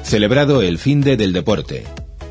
Celebrado el Finde del Deporte.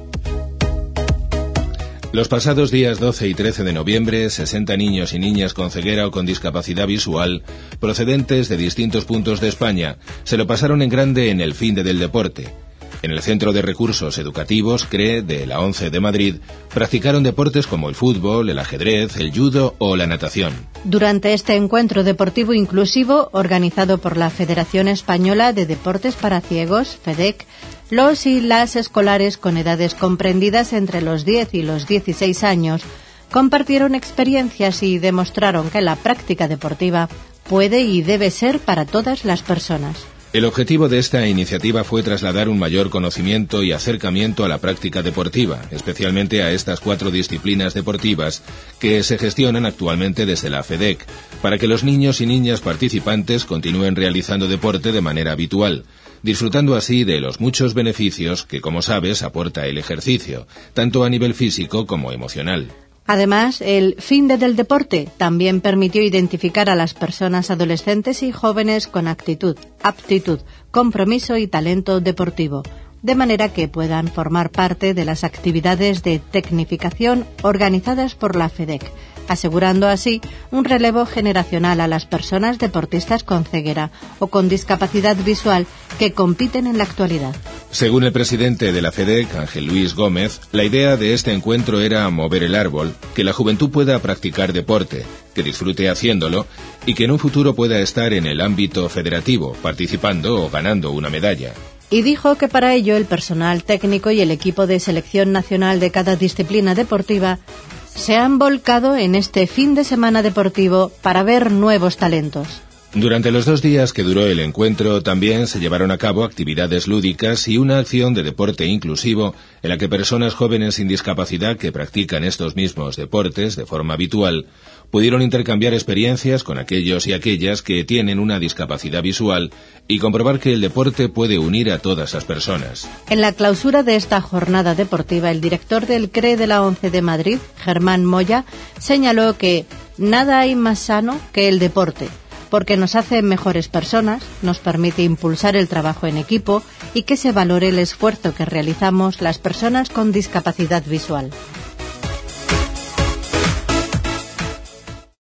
Los pasados días 12 y 13 de noviembre, 60 niños y niñas con ceguera o con discapacidad visual, procedentes de distintos puntos de España, se lo pasaron en grande en el Finde del Deporte. En el Centro de Recursos Educativos, CRE, de la ONCE de Madrid, practicaron deportes como el fútbol, el ajedrez, el judo o la natación. Durante este encuentro deportivo inclusivo, organizado por la Federación Española de Deportes para Ciegos, FEDEC, los y las escolares con edades comprendidas entre los 10 y los 16 años compartieron experiencias y demostraron que la práctica deportiva puede y debe ser para todas las personas. El objetivo de esta iniciativa fue trasladar un mayor conocimiento y acercamiento a la práctica deportiva, especialmente a estas 4 disciplinas deportivas que se gestionan actualmente desde la FEDEC, para que los niños y niñas participantes continúen realizando deporte de manera habitual, disfrutando así de los muchos beneficios que, como sabes, aporta el ejercicio, tanto a nivel físico como emocional. Además, el Finde del Deporte también permitió identificar a las personas adolescentes y jóvenes con actitud, aptitud, compromiso y talento deportivo, de manera que puedan formar parte de las actividades de tecnificación organizadas por la FEDEC, asegurando así un relevo generacional a las personas deportistas con ceguera o con discapacidad visual que compiten en la actualidad. Según el presidente de la FEDEC, Ángel Luis Gómez, la idea de este encuentro era mover el árbol, que la juventud pueda practicar deporte, que disfrute haciéndolo y que en un futuro pueda estar en el ámbito federativo, participando o ganando una medalla. Y dijo que para ello el personal técnico y el equipo de selección nacional de cada disciplina deportiva se han volcado en este fin de semana deportivo para ver nuevos talentos. Durante los 2 días que duró el encuentro también se llevaron a cabo actividades lúdicas y una acción de deporte inclusivo en la que personas jóvenes sin discapacidad que practican estos mismos deportes de forma habitual pudieron intercambiar experiencias con aquellos y aquellas que tienen una discapacidad visual y comprobar que el deporte puede unir a todas las personas. En la clausura de esta jornada deportiva, el director del CRE de la ONCE de Madrid, Germán Moya, señaló que nada hay más sano que el deporte, porque nos hace mejores personas, nos permite impulsar el trabajo en equipo y que se valore el esfuerzo que realizamos las personas con discapacidad visual.